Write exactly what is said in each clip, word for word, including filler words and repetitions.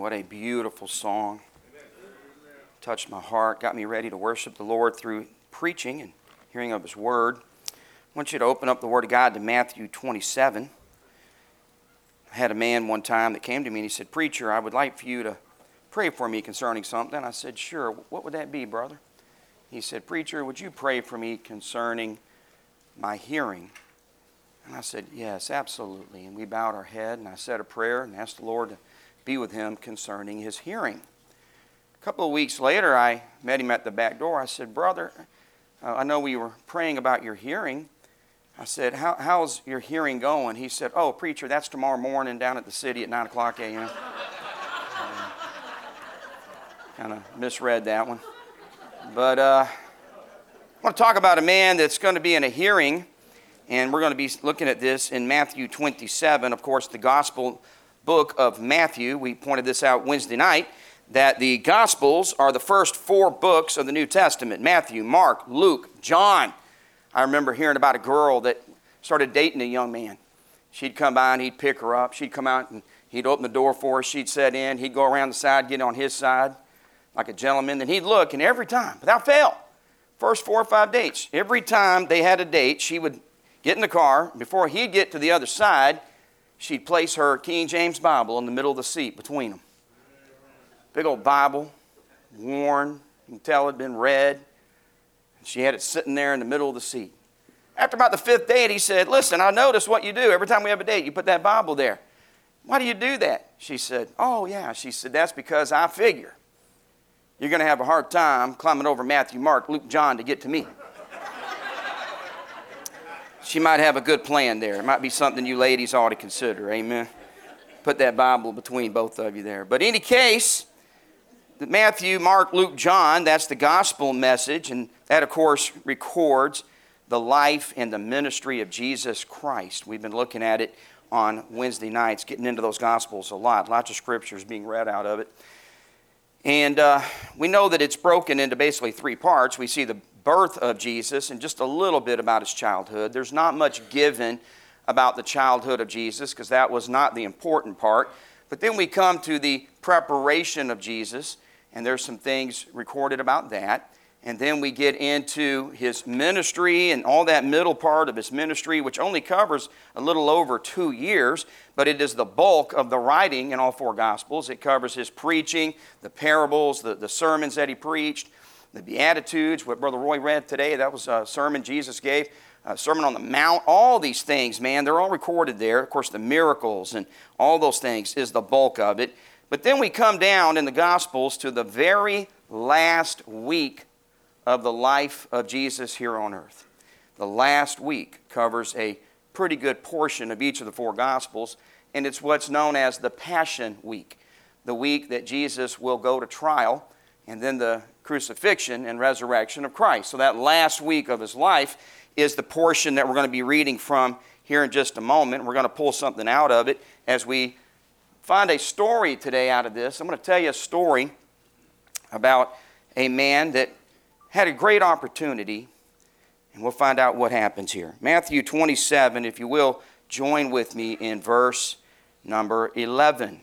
What a beautiful song. Touched my heart, got me ready to worship the Lord through preaching and hearing of His Word. I want you to open up the Word of God to Matthew twenty-seven. I had a man one time that came to me and he said, "Preacher, I would like for you to pray for me concerning something." I said, "Sure. What would that be, brother?" He said, "Preacher, would you pray for me concerning my hearing?" And I said, "Yes, absolutely." And we bowed our head and I said a prayer and asked the Lord to be with him concerning his hearing. A couple of weeks later, I met him at the back door. I said, "Brother, uh, I know we were praying about your hearing." I said, How, how's your hearing going? He said, "Oh, preacher, that's tomorrow morning down at the city at nine o'clock a m uh, kind of misread that one. But uh, I want to talk about a man that's going to be in a hearing, and we're going to be looking at this in Matthew twenty-seven, of course, the Gospel book of Matthew. We pointed this out Wednesday night, that the Gospels are the first four books of the New Testament: Matthew, Mark, Luke, John. I remember hearing about a girl that started dating a young man. She'd come by and he'd pick her up. She'd come out and he'd open the door for her. She'd sit in. He'd go around the side, get on his side like a gentleman. Then he'd look, and every time, without fail, first four or five dates, every time they had a date, she would get in the car. Before he'd get to the other side, she'd place her King James Bible in the middle of the seat between them. Big old Bible, worn. You can tell it had been read. She had it sitting there in the middle of the seat. After about the fifth date, he said, "Listen, I noticed what you do. Every time we have a date, you put that Bible there. Why do you do that?" She said, "Oh, yeah." She said, "That's because I figure you're going to have a hard time climbing over Matthew, Mark, Luke, John to get to me." She might have a good plan there. It might be something you ladies ought to consider. Amen. Put that Bible between both of you there. But in any case, Matthew, Mark, Luke, John, that's the gospel message. And that, of course, records the life and the ministry of Jesus Christ. We've been looking at it on Wednesday nights, getting into those gospels a lot. Lots of scriptures being read out of it. And uh, we know that it's broken into basically three parts. We see the birth of Jesus and just a little bit about his childhood. There's not much given about the childhood of Jesus because that was not the important part. But then we come to the preparation of Jesus, and there's some things recorded about that. And then we get into his ministry and all that middle part of his ministry, which only covers a little over two years, but it is the bulk of the writing in all four Gospels. It covers his preaching, the parables, the, the sermons that he preached, the Beatitudes, what Brother Roy read today. That was a sermon Jesus gave, a Sermon on the Mount. All these things, man, they're all recorded there. Of course, the miracles and all those things is the bulk of it. But then we come down in the Gospels to the very last week of the life of Jesus here on earth. The last week covers a pretty good portion of each of the four Gospels, and it's what's known as the Passion Week, the week that Jesus will go to trial, and then the crucifixion and resurrection of Christ. So that last week of his life is the portion that we're going to be reading from here in just a moment. We're going to pull something out of it as we find a story today out of this. I'm going to tell you a story about a man that had a great opportunity, and we'll find out what happens here. Matthew twenty-seven, if you will, join with me in verse number eleven.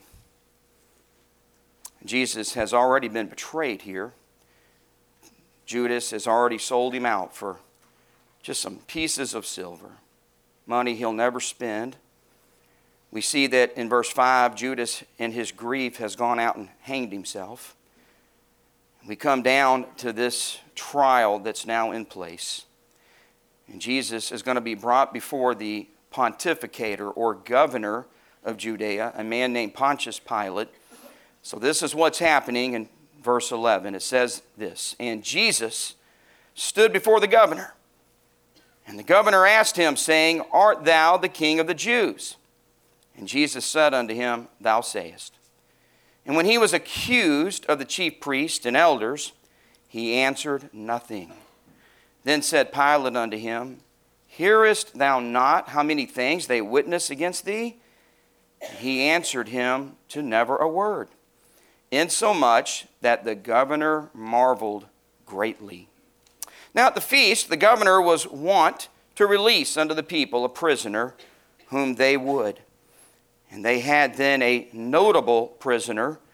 Jesus has already been betrayed here. Judas has already sold him out for just some pieces of silver, money he'll never spend. We see that in verse five, Judas in his grief has gone out and hanged himself. We come down to this trial that's now in place. And Jesus is going to be brought before the pontificator or governor of Judea, a man named Pontius Pilate. So this is what's happening in verse eleven. It says this, "And Jesus stood before the governor. And the governor asked him, saying, Art thou the king of the Jews? And Jesus said unto him, Thou sayest. And when he was accused of the chief priests and elders, he answered nothing. Then said Pilate unto him, Hearest thou not how many things they witness against thee? And he answered him to never a word, insomuch that the governor marveled greatly. Now at the feast, the governor was wont to release unto the people a prisoner whom they would. And they had then a notable prisoner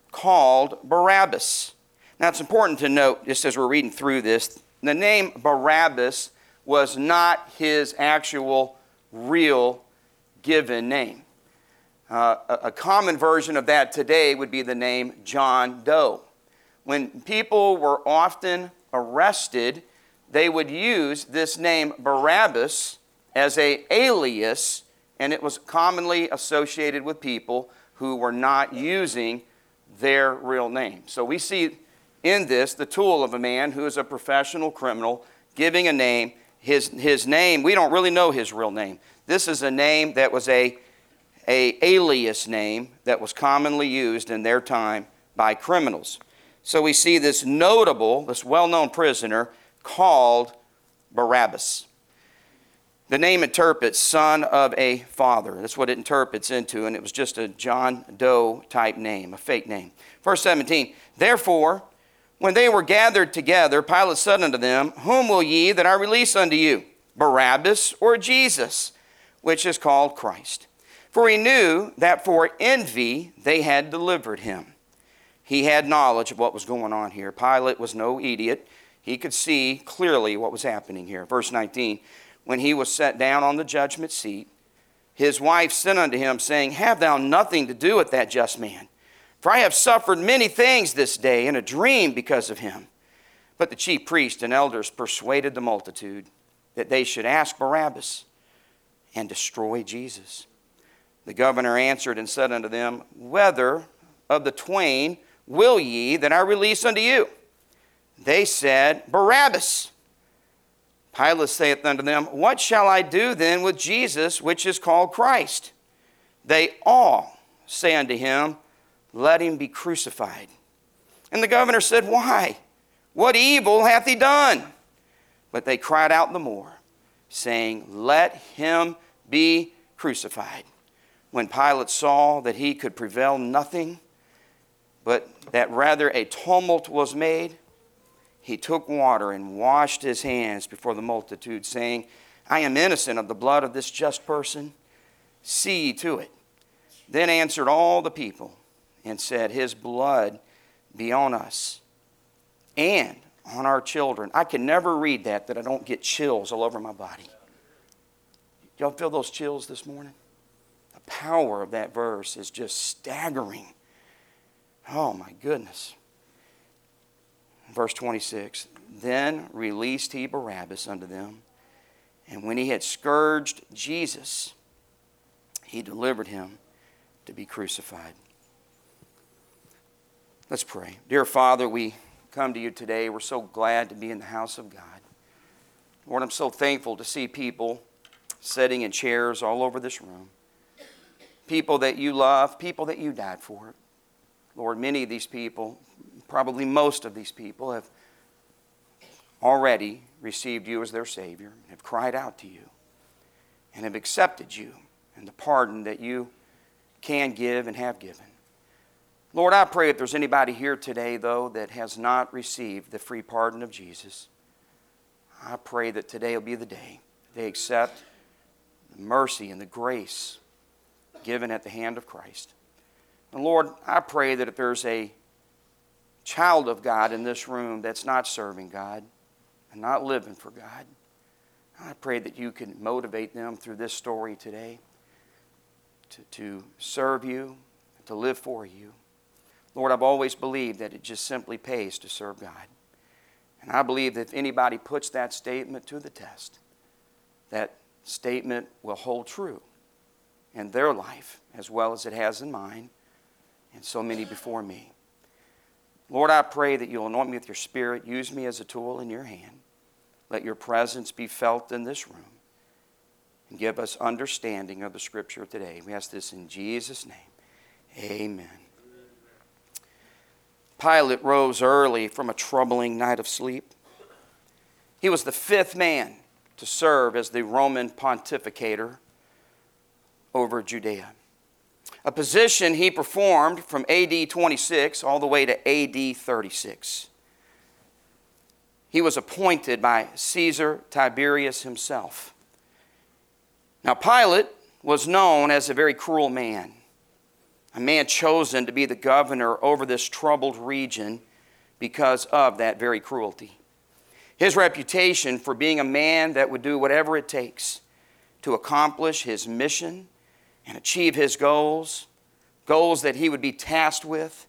called Barabbas. Now it's important to note, just as we're reading through this, the name Barabbas was not his actual real given name. Uh, a, a common version of that today would be the name John Doe. When people were often arrested, they would use this name Barabbas as an alias, and it was commonly associated with people who were not using their real name. So we see in this the tool of a man who is a professional criminal giving a name. His, his name, we don't really know his real name. This is a name that was a, a alias name that was commonly used in their time by criminals. So we see this notable, this well-known prisoner called Barabbas. The name interprets son of a father. That's what it interprets into, and it was just a John Doe type name, a fake name. Verse seventeen, therefore, when they were gathered together, Pilate said unto them, whom will ye that I release unto you, Barabbas or Jesus, which is called Christ? For he knew that for envy they had delivered him. He had knowledge of what was going on here. Pilate was no idiot. He could see clearly what was happening here. Verse nineteen, when he was set down on the judgment seat, his wife sent unto him, saying, have thou nothing to do with that just man? For I have suffered many things this day in a dream because of him. But the chief priests and elders persuaded the multitude that they should ask Barabbas and destroy Jesus. The governor answered and said unto them, whether of the twain will ye that I release unto you? They said, Barabbas. Pilate saith unto them, what shall I do then with Jesus, which is called Christ? They all say unto him, let him be crucified. And the governor said, why? What evil hath he done? But they cried out the more, saying, let him be crucified. When Pilate saw that he could prevail nothing, but that rather a tumult was made, he took water and washed his hands before the multitude, saying, I am innocent of the blood of this just person. See ye to it. Then answered all the people and said, his blood be on us and on our children. I can never read that that I don't get chills all over my body. Y'all feel those chills this morning? The power of that verse is just staggering. Oh my goodness. Verse twenty-six, then released he Barabbas unto them, and when he had scourged Jesus, he delivered him to be crucified. Let's pray. Dear Father, we come to you today. We're so glad to be in the house of God. Lord, I'm so thankful to see people sitting in chairs all over this room. People that you love, people that you died for. Lord, many of these people, probably most of these people, have already received you as their Savior, have cried out to you, and have accepted you and the pardon that you can give and have given. Lord, I pray if there's anybody here today, though, that has not received the free pardon of Jesus, I pray that today will be the day they accept the mercy and the grace given at the hand of Christ. And Lord, I pray that if there's a child of God in this room that's not serving God and not living for God, I pray that you can motivate them through this story today to, to serve you, to live for you. Lord, I've always believed that it just simply pays to serve God. And I believe that if anybody puts that statement to the test, that statement will hold true in their life as well as it has in mine and so many before me. Lord, I pray that you'll anoint me with your Spirit. Use me as a tool in your hand. Let your presence be felt in this room. And give us understanding of the Scripture today. We ask this in Jesus' name. Amen. Pilate rose early from a troubling night of sleep. He was the fifth man to serve as the Roman pontificator over Judea, a position he performed from A D twenty-six all the way to A D thirty-six. He was appointed by Caesar Tiberius himself. Now, Pilate was known as a very cruel man. a man chosen to be the governor over this troubled region because of that very cruelty. His reputation for being a man that would do whatever it takes to accomplish his mission and achieve his goals, goals that he would be tasked with,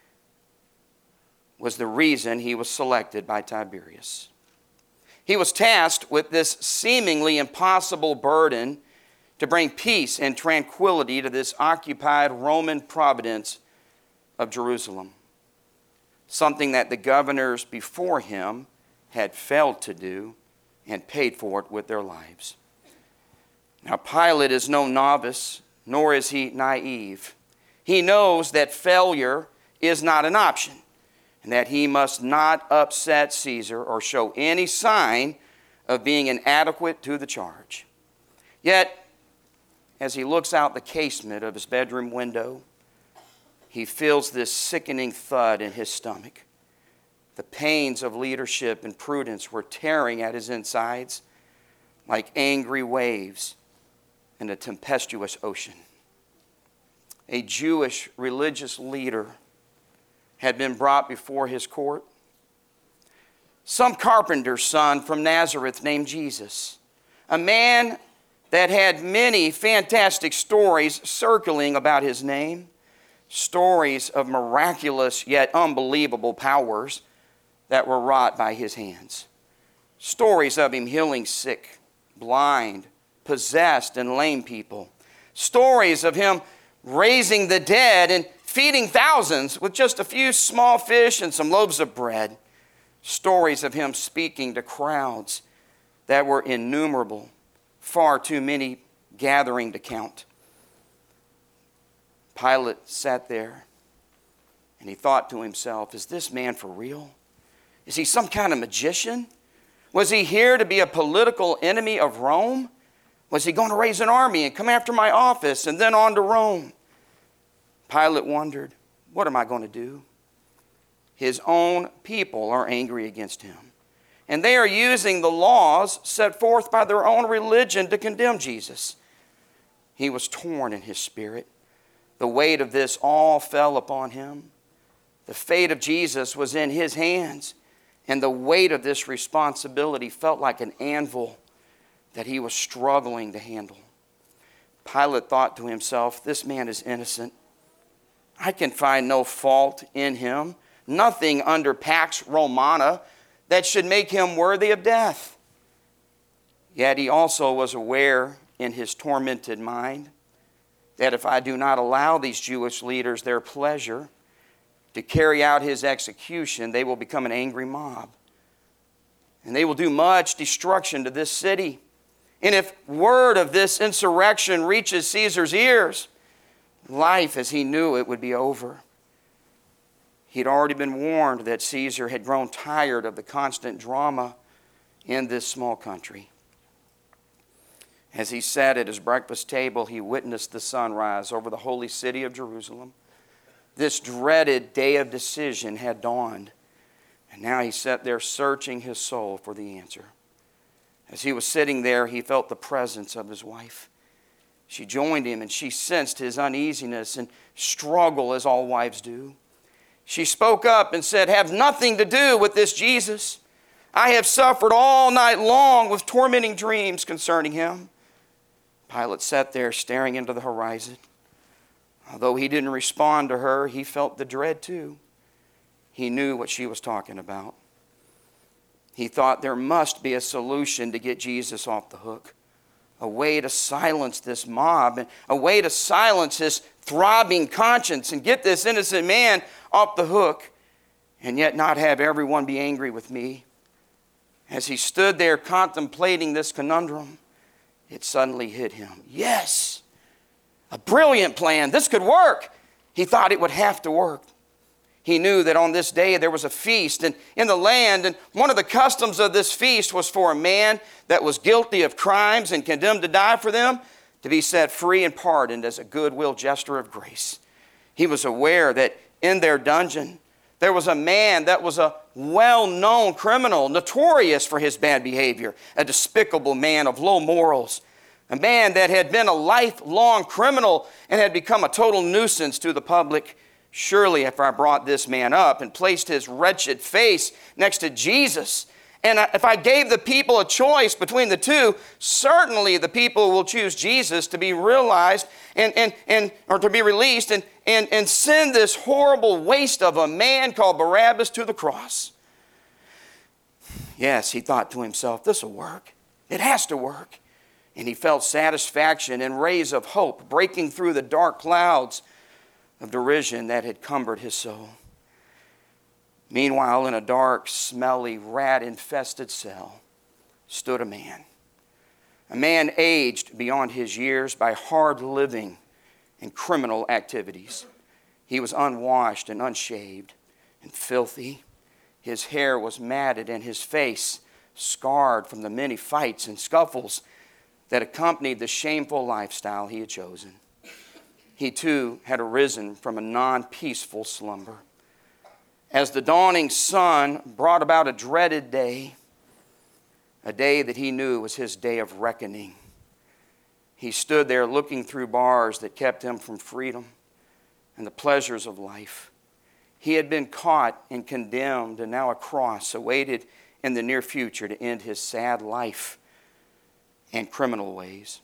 was the reason he was selected by Tiberius. He was tasked with this seemingly impossible burden to bring peace and tranquility to this occupied Roman province of Jerusalem, something that the governors before him had failed to do and paid for it with their lives. Now, Pilate is no novice, nor is he naive. He knows that failure is not an option, and that he must not upset Caesar or show any sign of being inadequate to the charge. Yet, as he looks out the casement of his bedroom window, he feels this sickening thud in his stomach. The pains of leadership and prudence were tearing at his insides like angry waves in a tempestuous ocean. A Jewish religious leader had been brought before his court. Some carpenter's son from Nazareth named Jesus, a man that had many fantastic stories circling about his name, stories of miraculous yet unbelievable powers that were wrought by his hands, stories of him healing sick, blind, possessed, and lame people, stories of him raising the dead and feeding thousands with just a few small fish and some loaves of bread, stories of him speaking to crowds that were innumerable, far too many gathering to count. Pilate sat there and he thought to himself, is this man for real? Is he some kind of magician? Was he here to be a political enemy of Rome? Was he going to raise an army and come after my office and then on to Rome? Pilate wondered, what am I going to do? His own people are angry against him, and they are using the laws set forth by their own religion to condemn Jesus. He was torn in his spirit. The weight of this all fell upon him. The fate of Jesus was in his hands, and the weight of this responsibility felt like an anvil that he was struggling to handle. Pilate thought to himself, this man is innocent. I can find no fault in him, nothing under Pax Romana that should make him worthy of death. Yet he also was aware in his tormented mind that if I do not allow these Jewish leaders their pleasure to carry out his execution, they will become an angry mob. And they will do much destruction to this city. And if word of this insurrection reaches Caesar's ears, life as he knew it would be over. He'd already been warned that Caesar had grown tired of the constant drama in this small country. As he sat at his breakfast table, he witnessed the sunrise over the holy city of Jerusalem. This dreaded day of decision had dawned, and now he sat there searching his soul for the answer. As he was sitting there, he felt the presence of his wife. She joined him, and she sensed his uneasiness and struggle as all wives do. She spoke up and said, have nothing to do with this Jesus. I have suffered all night long with tormenting dreams concerning him. Pilate sat there staring into the horizon. Although he didn't respond to her, he felt the dread too. He knew what she was talking about. He thought there must be a solution to get Jesus off the hook. A way to silence this mob, and a way to silence his throbbing conscience and get this innocent man off the hook, and yet not have everyone be angry with me. As he stood there contemplating this conundrum, it suddenly hit him. Yes, a brilliant plan. This could work. He thought it would have to work. He knew that on this day there was a feast and in the land, and one of the customs of this feast was for a man that was guilty of crimes and condemned to die for them to be set free and pardoned as a goodwill gesture of grace. He was aware that in their dungeon there was a man that was a well-known criminal, notorious for his bad behavior, a despicable man of low morals, a man that had been a lifelong criminal and had become a total nuisance to the public. Surely if I brought this man up and placed his wretched face next to Jesus, and if I gave the people a choice between the two, certainly the people will choose Jesus to be realized and, and, and or to be released and, and, and send this horrible waste of a man called Barabbas to the cross. Yes, he thought to himself, this will work. It has to work. And he felt satisfaction and rays of hope breaking through the dark clouds of derision that had cumbered his soul. Meanwhile, in a dark, smelly, rat-infested cell stood a man. A man aged beyond his years by hard living and criminal activities. He was unwashed and unshaved and filthy. His hair was matted and his face scarred from the many fights and scuffles that accompanied the shameful lifestyle he had chosen. He too had arisen from a non-peaceful slumber. As the dawning sun brought about a dreaded day, a day that he knew was his day of reckoning, he stood there looking through bars that kept him from freedom and the pleasures of life. He had been caught and condemned, and now a cross awaited in the near future to end his sad life and criminal ways.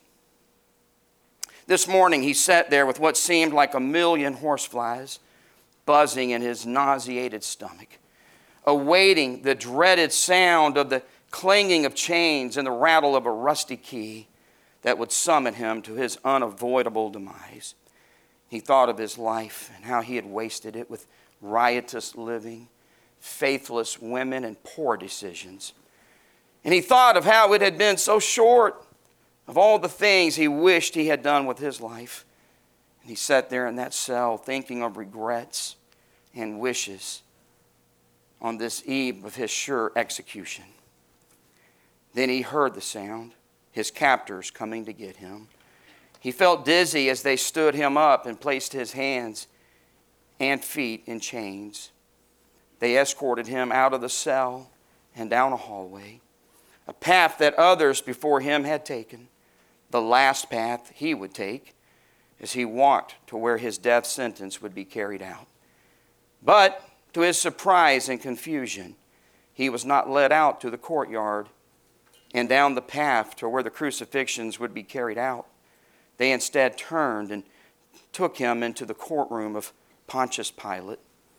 This morning he sat there with what seemed like a million horseflies buzzing in his nauseated stomach, awaiting the dreaded sound of the clanging of chains and the rattle of a rusty key that would summon him to his unavoidable demise. He thought of his life and how he had wasted it with riotous living, faithless women, and poor decisions. And he thought of how it had been so short of all the things he wished he had done with his life. And he sat there in that cell thinking of regrets and wishes on this eve of his sure execution. Then he heard the sound, his captors coming to get him. He felt dizzy as they stood him up and placed his hands and feet in chains. They escorted him out of the cell and down a hallway, a path that others before him had taken, the last path he would take as he walked to where his death sentence would be carried out. But to his surprise and confusion, he was not led out to the courtyard and down the path to where the crucifixions would be carried out. They instead turned and took him into the courtroom of Pontius Pilate.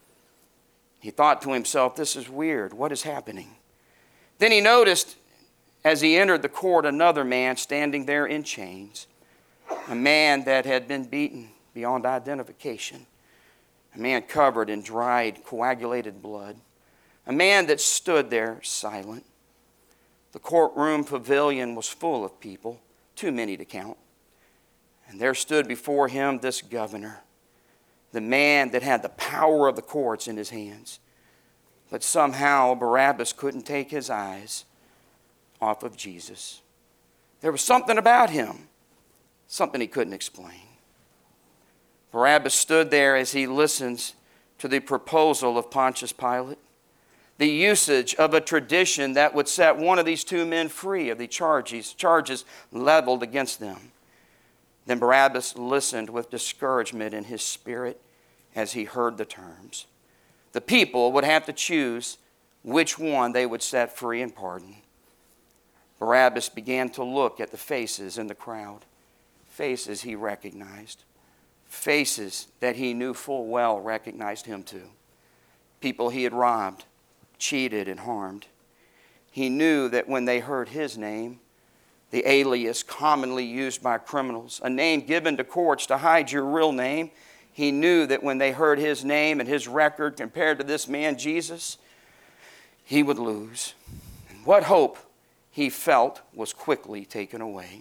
He thought to himself, this is weird. What is happening? Then he noticed as he entered the court another man standing there in chains, a man that had been beaten beyond identification, a man covered in dried, coagulated blood, a man that stood there silent. The courtroom pavilion was full of people, too many to count. And there stood before him this governor, the man that had the power of the courts in his hands. But somehow Barabbas couldn't take his eyes off of Jesus. There was something about him, something he couldn't explain. Barabbas stood there as he listens to the proposal of Pontius Pilate, the usage of a tradition that would set one of these two men free of the charges, charges leveled against them. Then Barabbas listened with discouragement in his spirit as he heard the terms. The people would have to choose which one they would set free and pardon. Barabbas began to look at the faces in the crowd, faces he recognized, faces that he knew full well recognized him too, people he had robbed, cheated, and harmed. He knew that when they heard his name, the alias commonly used by criminals, a name given to courts to hide your real name, he knew that when they heard his name and his record compared to this man Jesus, he would lose. And what hope he felt was quickly taken away.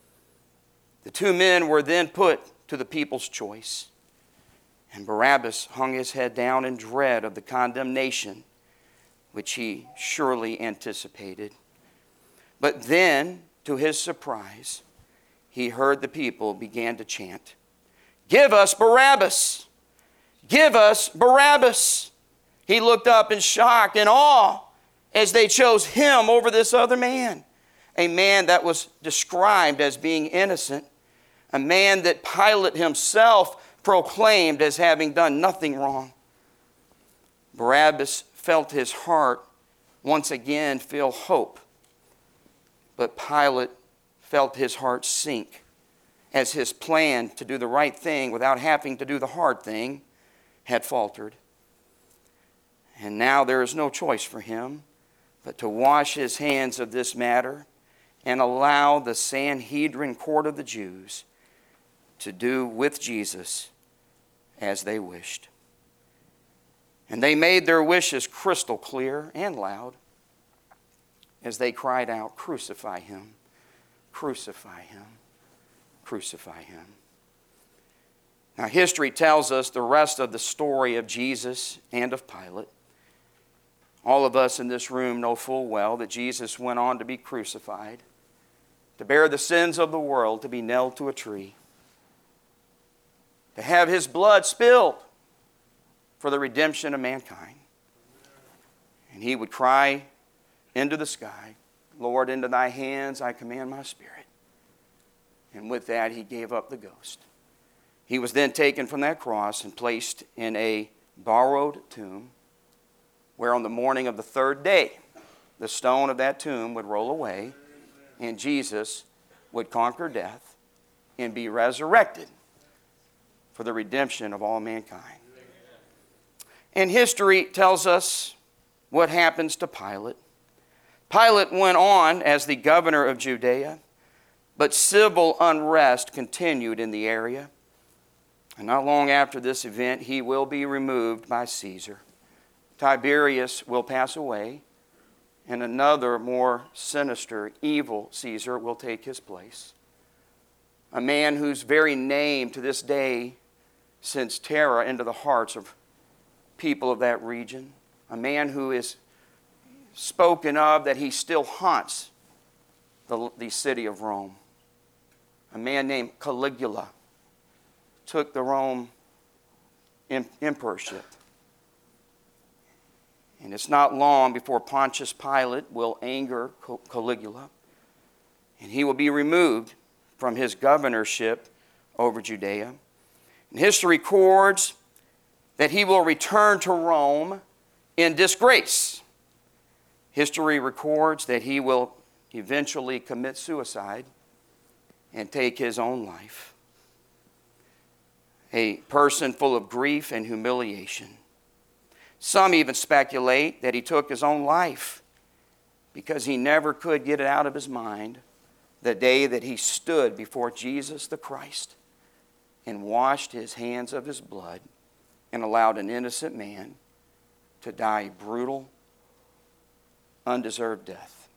The two men were then put to the people's choice, and Barabbas hung his head down in dread of the condemnation which he surely anticipated. But then, to his surprise, he heard the people began to chant, "Give us Barabbas! Give us Barabbas!" He looked up in shock and awe as they chose him over this other man. a man that was described as being innocent, a man that Pilate himself proclaimed as having done nothing wrong. Barabbas felt his heart once again feel hope, but Pilate felt his heart sink as his plan to do the right thing without having to do the hard thing had faltered. And now there is no choice for him but to wash his hands of this matter and allow the Sanhedrin court of the Jews to do with Jesus as they wished. And they made their wishes crystal clear and loud as they cried out, "Crucify him, crucify him, crucify him." Now, history tells us the rest of the story of Jesus and of Pilate. All of us in this room know full well that Jesus went on to be crucified, to bear the sins of the world, to be nailed to a tree, to have his blood spilled for the redemption of mankind. And he would cry into the sky, "Lord, into thy hands I commend my spirit." And with that, he gave up the ghost. He was then taken from that cross and placed in a borrowed tomb, where on the morning of the third day, the stone of that tomb would roll away, and Jesus would conquer death and be resurrected for the redemption of all mankind. And history tells us what happens to Pilate. Pilate went on as the governor of Judea, but civil unrest continued in the area. And not long after this event, he will be removed by Caesar. Tiberius will pass away, and another more sinister, evil Caesar will take his place. A man whose very name to this day sends terror into the hearts of people of that region. A man who is spoken of that he still haunts the, the city of Rome. A man named Caligula took the Rome emperorship. And it's not long before Pontius Pilate will anger Caligula, and he will be removed from his governorship over Judea. And history records that he will return to Rome in disgrace. History records that he will eventually commit suicide and take his own life. A person full of grief and humiliation. Some even speculate that he took his own life because he never could get it out of his mind the day that he stood before Jesus the Christ and washed his hands of his blood and allowed an innocent man to die a brutal, undeserved death.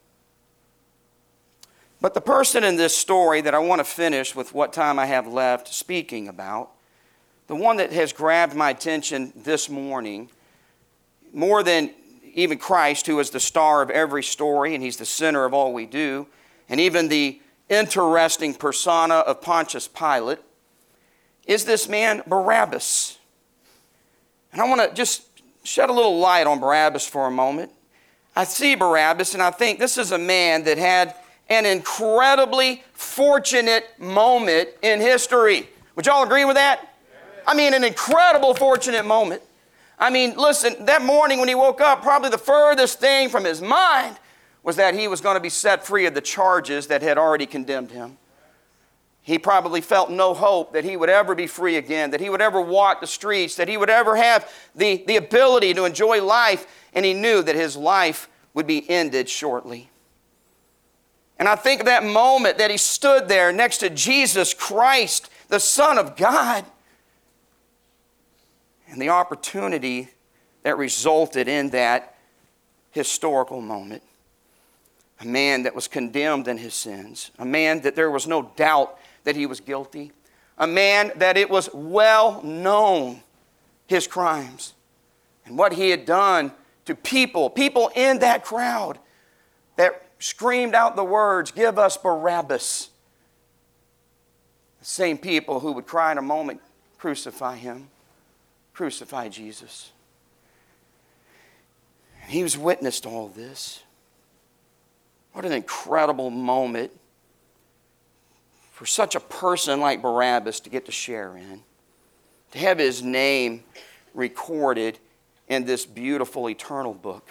But the person in this story that I want to finish with what time I have left speaking about, the one that has grabbed my attention this morning, more than even Christ, who is the star of every story, and he's the center of all we do, and even the interesting persona of Pontius Pilate, is this man Barabbas. And I want to just shed a little light on Barabbas for a moment. I see Barabbas, and I think this is a man that had an incredibly fortunate moment in history. Would y'all agree with that? I mean, an incredible fortunate moment. I mean, listen, that morning when he woke up, probably the furthest thing from his mind was that he was going to be set free of the charges that had already condemned him. He probably felt no hope that he would ever be free again, that he would ever walk the streets, that he would ever have the, the ability to enjoy life, and he knew that his life would be ended shortly. And I think of that moment that he stood there next to Jesus Christ, the Son of God, and the opportunity that resulted in that historical moment. A man that was condemned in his sins. A man that there was no doubt that he was guilty. A man that it was well known his crimes and what he had done to people, people in that crowd that screamed out the words, "Give us Barabbas." The same people who would cry in a moment, "Crucify him. Crucify Jesus." He was witness to all this. What an incredible moment for such a person like Barabbas to get to share in, to have his name recorded in this beautiful eternal book.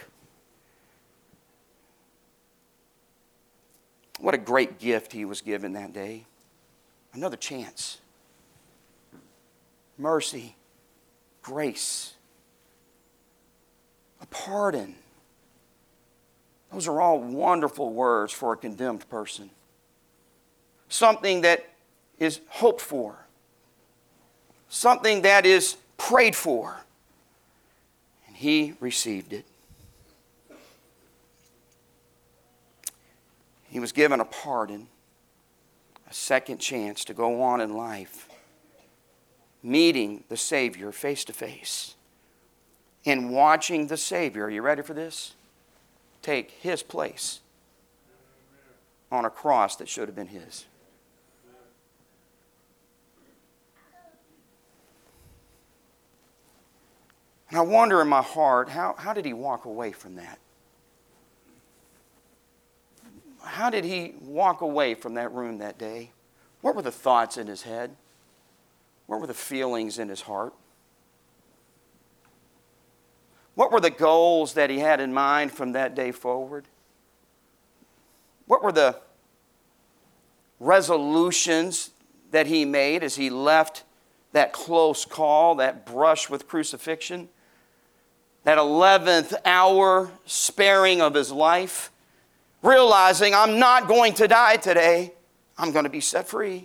What a great gift he was given that day. Another chance. Mercy, grace, a pardon. Those are all wonderful words for a condemned person. Something that is hoped for. Something that is prayed for. And he received it. He was given a pardon, a second chance to go on in life, meeting the Savior face to face and watching the Savior, are you ready for this? Take his place on a cross that should have been his. And I wonder in my heart, how, how did he walk away from that? How did he walk away from that room that day? What were the thoughts in his head? What were the feelings in his heart? What were the goals that he had in mind from that day forward? What were the resolutions that he made as he left that close call, that brush with crucifixion, that eleventh hour sparing of his life, realizing I'm not going to die today, I'm going to be set free?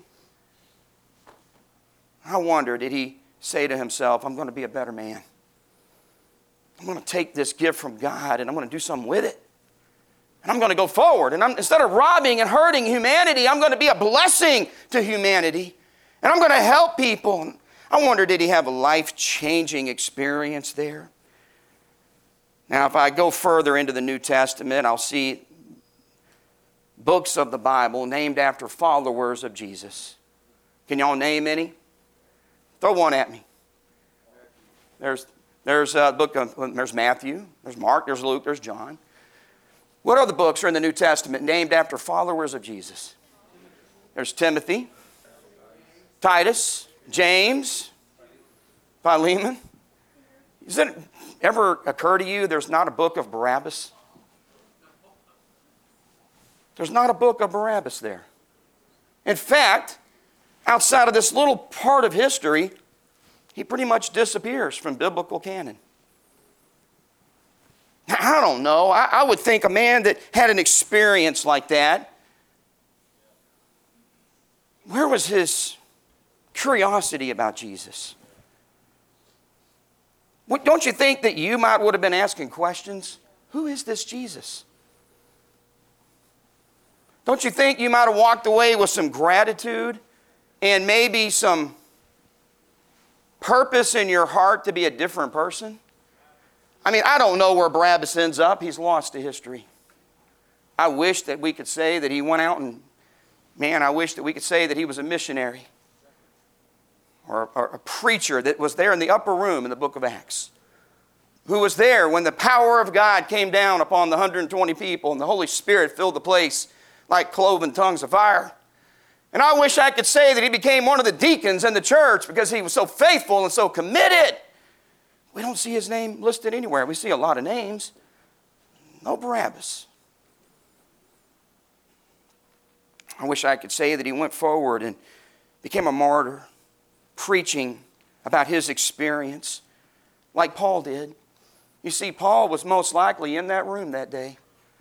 I wonder, did he say to himself, I'm going to be a better man? I'm going to take this gift from God and I'm going to do something with it. And I'm going to go forward. And I'm, instead of robbing and hurting humanity, I'm going to be a blessing to humanity. And I'm going to help people. I wonder, did he have a life-changing experience there? Now, if I go further into the New Testament, I'll see books of the Bible named after followers of Jesus. Can y'all name any? Throw one at me. There's there's a book of, there's Matthew, there's Mark, there's Luke, there's John. What other books are in the New Testament named after followers of Jesus? There's Timothy, Titus, James, Philemon. Does it ever occur to you there's not a book of Barabbas? There's not a book of Barabbas there. In fact, outside of this little part of history, he pretty much disappears from biblical canon. Now, I don't know. I, I would think a man that had an experience like that, where was his curiosity about Jesus? What, don't you think that you might would have been asking questions? Who is this Jesus? Don't you think you might have walked away with some gratitude and maybe some purpose in your heart to be a different person? I mean, I don't know where Barabbas ends up. He's lost to history. I wish that we could say that he went out and, man, I wish that we could say that he was a missionary or, or a preacher that was there in the upper room in the book of Acts, who was there when the power of God came down upon the one hundred twenty people and the Holy Spirit filled the place like cloven tongues of fire. And I wish I could say that he became one of the deacons in the church because he was so faithful and so committed. We don't see his name listed anywhere. We see a lot of names. No Barabbas. I wish I could say that he went forward and became a martyr, preaching about his experience like Paul did. You see, Paul was most likely in that room that day.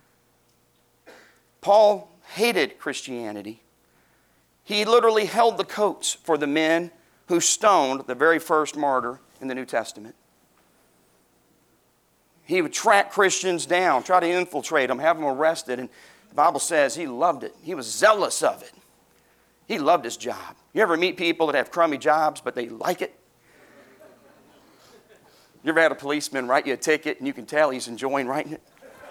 Paul hated Christianity. He literally held the coats for the men who stoned the very first martyr in the New Testament. He would track Christians down, try to infiltrate them, have them arrested. And the Bible says he loved it. He was zealous of it. He loved his job. You ever meet people that have crummy jobs, but they like it? You ever had a policeman write you a ticket and you can tell he's enjoying writing it?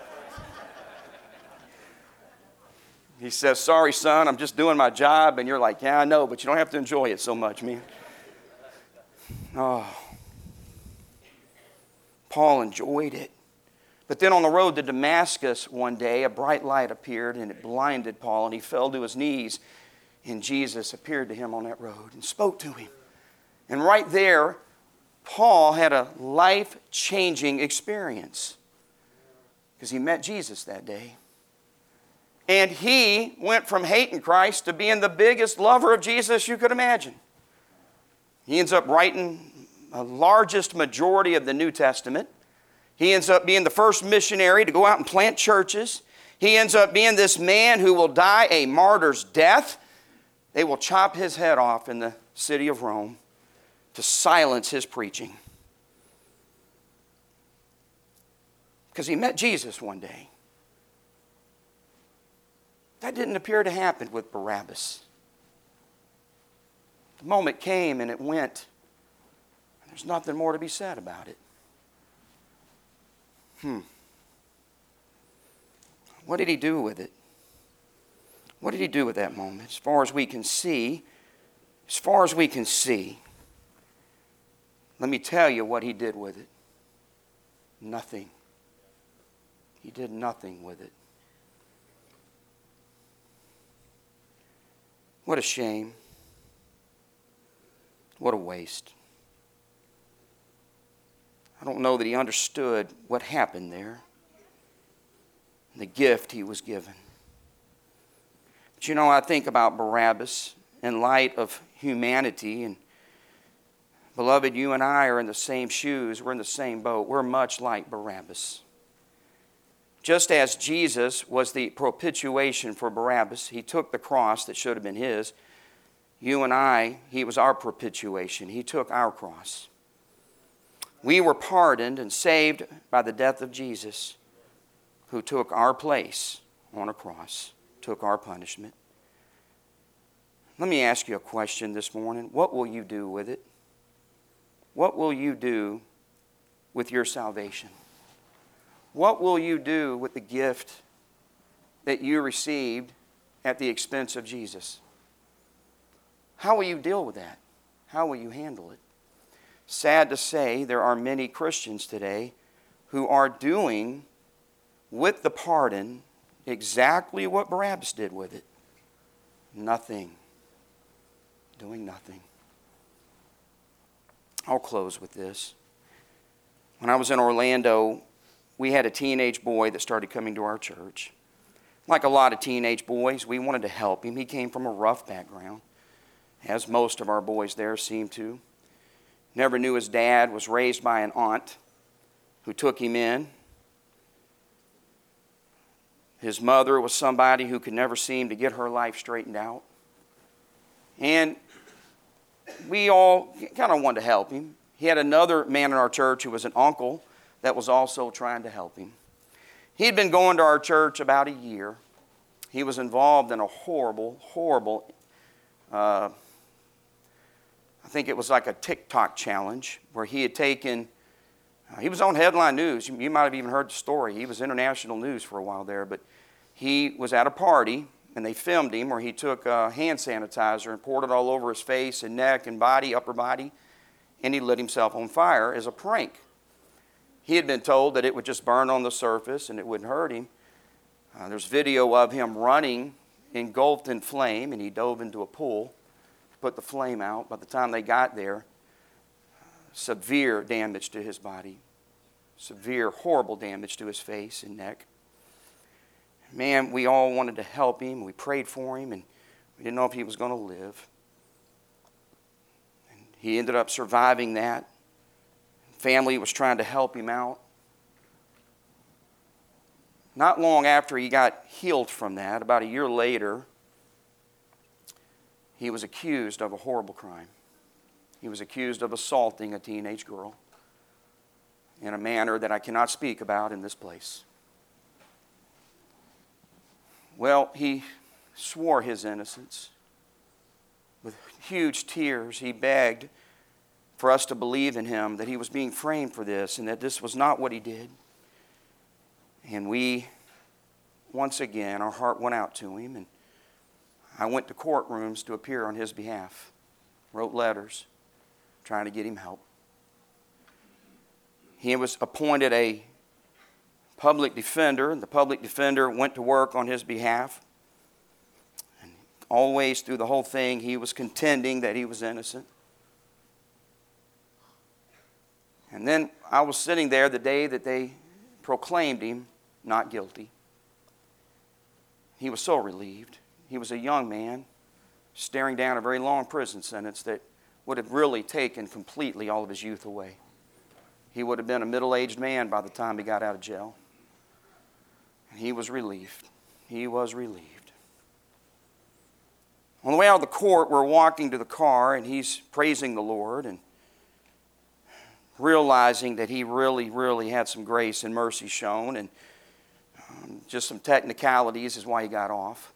He says, sorry, son, I'm just doing my job. And you're like, yeah, I know, but you don't have to enjoy it so much, man. Oh. Paul enjoyed it. But then on the road to Damascus one day, a bright light appeared and it blinded Paul, and he fell to his knees, and Jesus appeared to him on that road and spoke to him. And right there, Paul had a life-changing experience because he met Jesus that day. And he went from hating Christ to being the biggest lover of Jesus you could imagine. He ends up writing the largest majority of the New Testament. He ends up being the first missionary to go out and plant churches. He ends up being this man who will die a martyr's death. They will chop his head off in the city of Rome to silence his preaching. Because he met Jesus one day. That didn't appear to happen with Barabbas. The moment came and it went. There's nothing more to be said about it. Hmm. What did he do with it? What did he do with that moment? As far as we can see, as far as we can see, let me tell you what he did with it. Nothing. He did nothing with it. What a shame. What a waste. I don't know that he understood what happened there, the gift he was given. But you know, I think about Barabbas in light of humanity, and beloved, you and I are in the same shoes. We're in the same boat. We're much like Barabbas. Just as Jesus was the propitiation for Barabbas, he took the cross that should have been his. You and I, he was our propitiation. He took our cross. We were pardoned and saved by the death of Jesus, who took our place on a cross, took our punishment. Let me ask you a question this morning. What will you do with it? What will you do with your salvation? What will you do with the gift that you received at the expense of Jesus? How will you deal with that? How will you handle it? Sad to say, there are many Christians today who are doing with the pardon exactly what Barabbas did with it. Nothing. Doing nothing. I'll close with this. When I was in Orlando, we had a teenage boy that started coming to our church. Like a lot of teenage boys, we wanted to help him. He came from a rough background, as most of our boys there seem to. Never knew his dad, was raised by an aunt who took him in. His mother was somebody who could never seem to get her life straightened out. And we all kind of wanted to help him. He had another man in our church who was an uncle that was also trying to help him. He had been going to our church about a year. He was involved in a horrible, horrible, uh, I think it was like a TikTok challenge where he had taken, uh, he was on headline news. You, you might have even heard the story. He was international news for a while there, but he was at a party and they filmed him where he took uh, hand sanitizer and poured it all over his face and neck and body, upper body, and he lit himself on fire as a prank. He had been told that it would just burn on the surface and it wouldn't hurt him. Uh, there's video of him running engulfed in flame, and he dove into a pool, put the flame out. By the time they got there, severe damage to his body, severe, horrible damage to his face and neck. Man, we all wanted to help him. We prayed for him, and we didn't know if he was going to live. And he ended up surviving that. Family was trying to help him out. Not long after he got healed from that, about a year later, he was accused of a horrible crime. He was accused of assaulting a teenage girl in a manner that I cannot speak about in this place. Well, he swore his innocence. With huge tears, he begged for us to believe in him, that he was being framed for this and that this was not what he did. And we, once again, our heart went out to him, and I went to courtrooms to appear on his behalf, wrote letters trying to get him help. He was appointed a public defender, and the public defender went to work on his behalf. And always through the whole thing, he was contending that he was innocent. And then I was sitting there the day that they proclaimed him not guilty. He was so relieved. He was a young man staring down a very long prison sentence that would have really taken completely all of his youth away. He would have been a middle-aged man by the time he got out of jail. And he was relieved. He was relieved. On the way out of the court, we're walking to the car, and he's praising the Lord and realizing that he really, really had some grace and mercy shown, and um, just some technicalities is why he got off.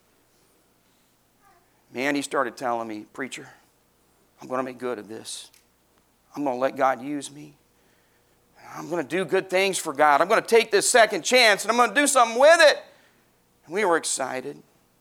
Man, he started telling me, "Preacher, I'm going to make good of this. I'm going to let God use me. I'm going to do good things for God. I'm going to take this second chance, and I'm going to do something with it." And we were excited.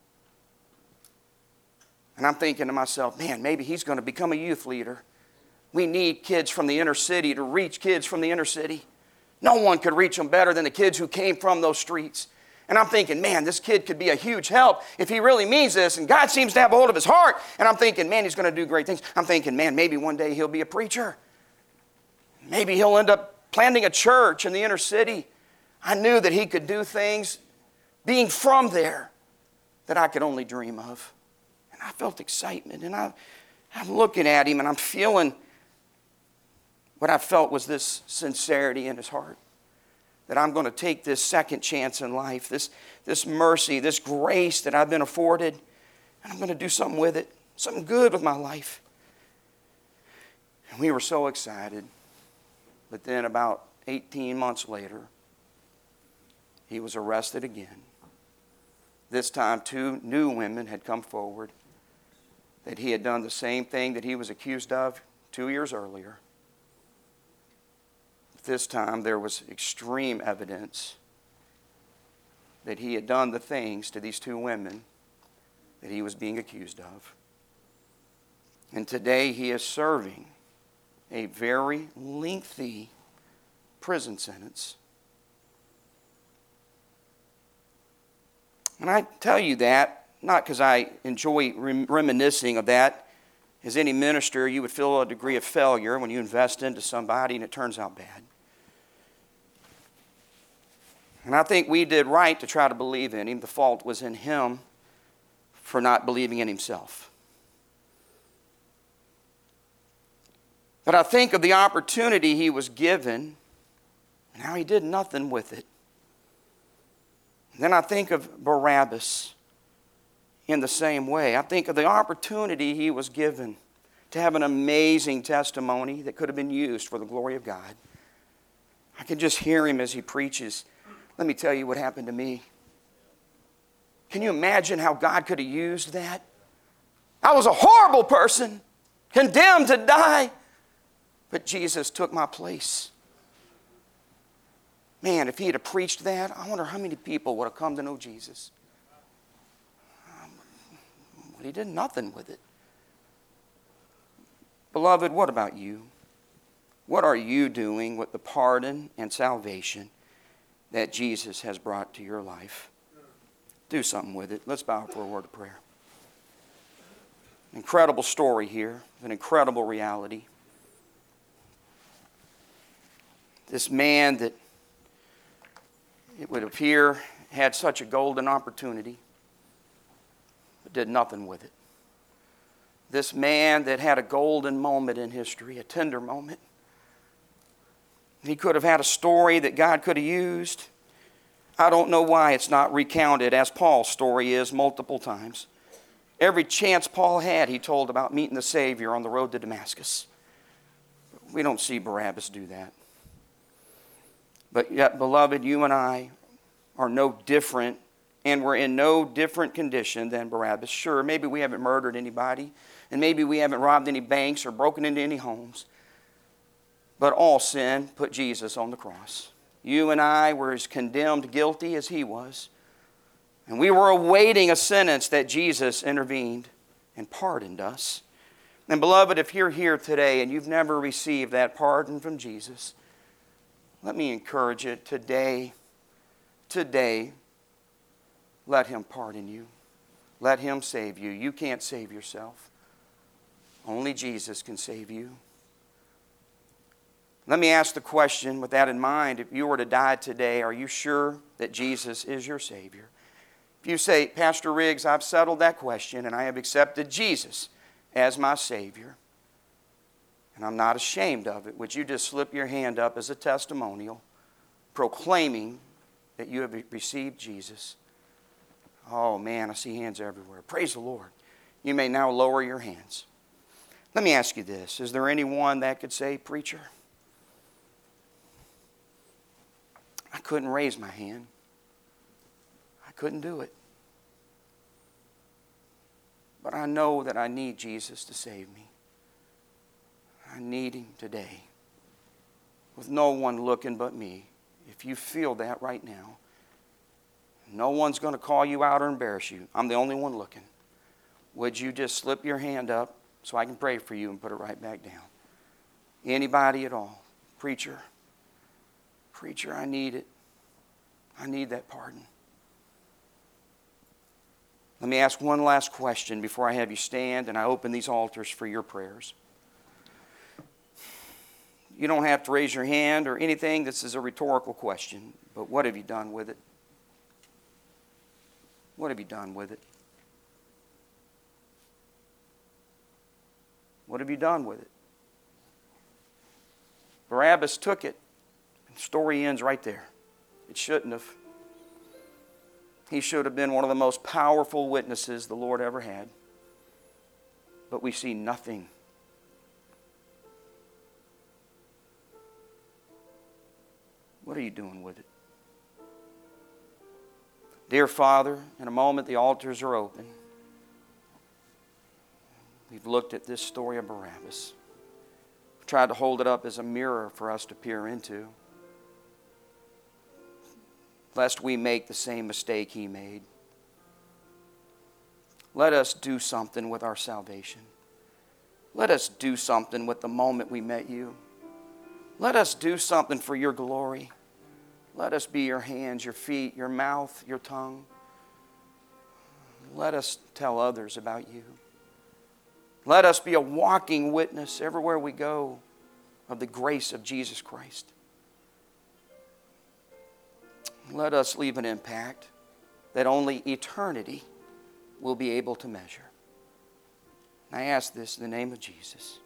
And I'm thinking to myself, man, maybe he's going to become a youth leader. We need kids from the inner city to reach kids from the inner city. No one could reach them better than the kids who came from those streets. And I'm thinking, man, this kid could be a huge help if he really means this. And God seems to have a hold of his heart. And I'm thinking, man, he's going to do great things. I'm thinking, man, maybe one day he'll be a preacher. Maybe he'll end up planting a church in the inner city. I knew that he could do things being from there that I could only dream of. And I felt excitement. And I, I'm looking at him and I'm feeling what I felt was this sincerity in his heart. That I'm going to take this second chance in life, this, this mercy, this grace that I've been afforded, and I'm going to do something with it, something good with my life. And we were so excited. But then about eighteen months later, he was arrested again. This time, two new women had come forward that he had done the same thing that he was accused of two years earlier. This time there was extreme evidence that he had done the things to these two women that he was being accused of. And today he is serving a very lengthy prison sentence. And I tell you that, not because I enjoy rem- reminiscing of that. As any minister, you would feel a degree of failure when you invest into somebody and it turns out bad. And I think we did right to try to believe in him. The fault was in him for not believing in himself. But I think of the opportunity he was given and how he did nothing with it. And then I think of Barabbas in the same way. I think of the opportunity he was given to have an amazing testimony that could have been used for the glory of God. I can just hear him as he preaches. Let me tell you what happened to me. Can you imagine how God could have used that? I was a horrible person, condemned to die, but Jesus took my place. Man, if he had preached that, I wonder how many people would have come to know Jesus. Um, but he did nothing with it. Beloved, what about you? What are you doing with the pardon and salvation that Jesus has brought to your life? Do something with it. Let's bow for a word of prayer. Incredible story here, an incredible reality. This man that it would appear had such a golden opportunity, but did nothing with it. This man that had a golden moment in history, a tender moment. He could have had a story that God could have used. I don't know why it's not recounted as Paul's story is multiple times. Every chance Paul had, he told about meeting the Savior on the road to Damascus. We don't see Barabbas do that. But yet, beloved, you and I are no different, and we're in no different condition than Barabbas. Sure, maybe we haven't murdered anybody, and maybe we haven't robbed any banks or broken into any homes. But all sin put Jesus on the cross. You and I were as condemned guilty as he was. And we were awaiting a sentence that Jesus intervened and pardoned us. And beloved, if you're here today and you've never received that pardon from Jesus, let me encourage you today. today, let Him pardon you. Let Him save you. You can't save yourself. Only Jesus can save you. Let me ask the question with that in mind. If you were to die today, are you sure that Jesus is your Savior? If you say, Pastor Riggs, I've settled that question and I have accepted Jesus as my Savior, and I'm not ashamed of it, would you just slip your hand up as a testimonial, proclaiming that you have received Jesus? Oh man, I see hands everywhere. Praise the Lord. You may now lower your hands. Let me ask you this. Is there anyone that could say, Preacher, I couldn't raise my hand. I couldn't do it. But I know that I need Jesus to save me. I need Him today. With no one looking but me. If you feel that right now, no one's going to call you out or embarrass you. I'm the only one looking. Would you just slip your hand up so I can pray for you and put it right back down? Anybody at all? Preacher, Preacher, I need it. I need that pardon. Let me ask one last question before I have you stand and I open these altars for your prayers. You don't have to raise your hand or anything. This is a rhetorical question. But what have you done with it? What have you done with it? What have you done with it? Barabbas took it. The story ends right there. It shouldn't have. He should have been one of the most powerful witnesses the Lord ever had. But we see nothing. What are you doing with it? Dear Father, in a moment the altars are open. We've looked at this story of Barabbas. We've tried to hold it up as a mirror for us to peer into, lest we make the same mistake he made. Let us do something with our salvation. Let us do something with the moment we met you. Let us do something for your glory. Let us be your hands, your feet, your mouth, your tongue. Let us tell others about you. Let us be a walking witness everywhere we go of the grace of Jesus Christ. Let us leave an impact that only eternity will be able to measure. I ask this in the name of Jesus.